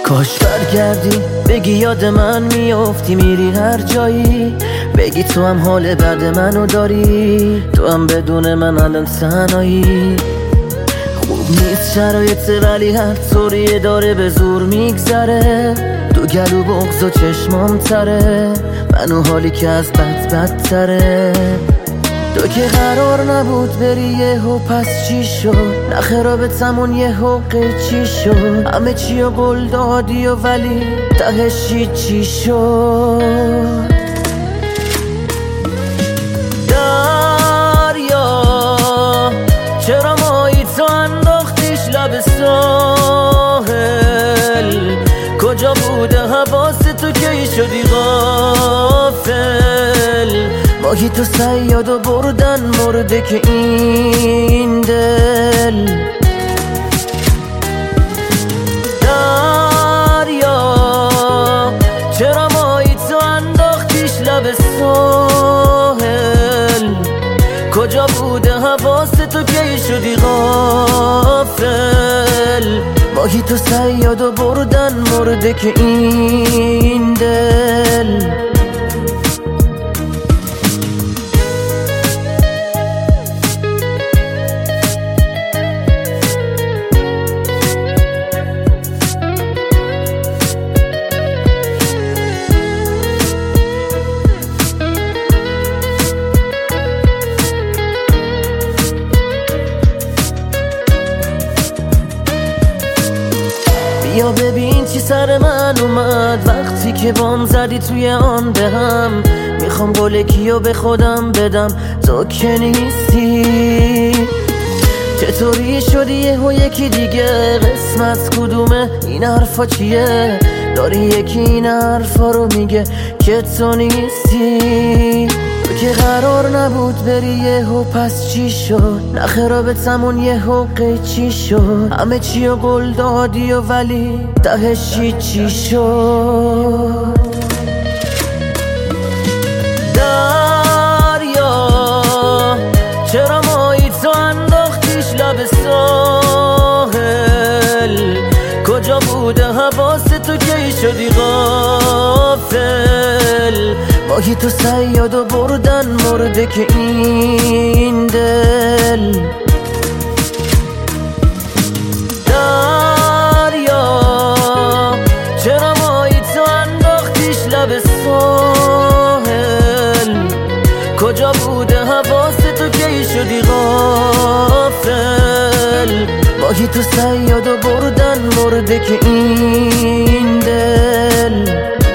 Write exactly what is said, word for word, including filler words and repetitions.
کاش برگردی بگی یاد من میافتی، میری هر جایی بگی تو هم حال بعد منو داری، تو هم بدون من الان تنهایی. خوب نیست شرایط ولی هر طوریه داره به زور میگذره، تو گلو بغض و چشمام تره، منو حالی که از بد بدتره. تو که قرار نبود بری یهو پس چی شد؟ نخ رابطمون یهو قیچی شد، همه چی و قول دادی و ولی تهش چی شد؟ دریا چرا مایی تو انداختیش لب ساحل؟ کجا بوده حواس تو کی شدی غافل؟ ماهی تو صیاد و بردن مرده که این دل. دریا چرا مایی تو انداختیش لب ساحل؟ کجا بوده حواس تو کی شدی غافل؟ ماهی تو صیاد و بردن مرده که این دل. بیا ببین چی سر من اومد وقتی که بام زدی توی آن به هم. میخوام قول کیو به خودم بدم تو که نیستی. چطوری شدی یهو یکی دیگه؟ قسمت کدومه این حرفا چیه؟ داری یکی این حرفا رو میگه که تو نیستی. تو که قرار نبود بری یهو پس چی شد؟ نخ رابطمون یهو قیچی شد، همه چی و قول دادی و ولی تهش چی شد؟ دریا چرا مایی تو انداختیش لب ساحل؟ کجا بوده حواس تو کی شدی غافل؟ ماهی تو صیاد و بردن مرده که این دل. دریا چرا مایی تو انداختیش لب ساحل؟ کجا بوده حواس تو کی شدی غافل؟ ماهی تو صیاد و بردن مرده که این دل.